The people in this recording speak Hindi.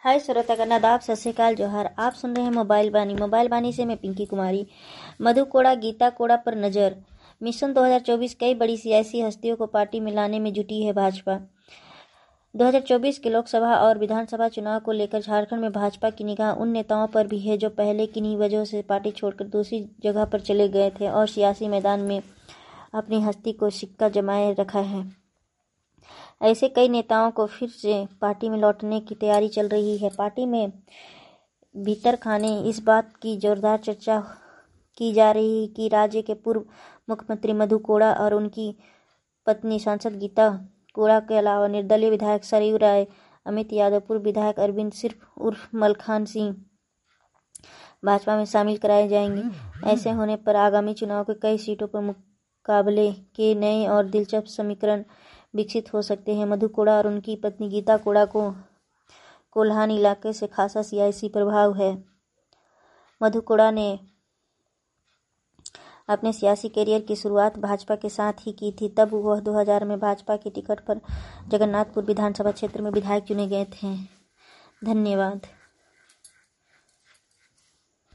हाय श्रोता का नादाब सत श्री अकाल जोहार। आप सुन रहे हैं मोबाइल बानी से मैं पिंकी कुमारी। मधु कोड़ा गीता कोड़ा पर नजर। मिशन 2024 कई बड़ी सियासी हस्तियों को पार्टी में लाने में जुटी है भाजपा। 2024 के लोकसभा और विधानसभा चुनाव को लेकर झारखंड में भाजपा की निगाह उन नेताओं पर भी है जो पहले किन्हीं वजहों से पार्टी छोड़कर दूसरी जगह पर चले गए थे और सियासी मैदान में अपनी हस्ती को सिक्का जमाए रखा है। ऐसे कई नेताओं को फिर से पार्टी में लौटने की तैयारी चल रही है। पार्टी में भीतर खाने इस बात की जोरदार चर्चा की जा रही है कि राज्य के पूर्व मुख्यमंत्री मधु कोड़ा और उनकी पत्नी सांसद गीता कोड़ा के अलावा निर्दलीय विधायक सरयू राय, अमित यादव, पूर्व विधायक अरविंद सिर्फ उर्फ मलखान सिंह भाजपा में शामिल कराए जाएंगे। ऐसे होने पर आगामी चुनाव के कई सीटों पर मुकाबले के नए और दिलचस्प समीकरण विकसित हो सकते हैं। मधु कोड़ा और उनकी पत्नी गीता कोड़ा को कोल्हान इलाके से खासा सियासी प्रभाव है। मधु कोड़ा ने अपने सियासी करियर की शुरुआत भाजपा के साथ ही की थी। तब वह 2000 में भाजपा के टिकट पर जगन्नाथपुर विधानसभा क्षेत्र में विधायक चुने गए थे। धन्यवाद।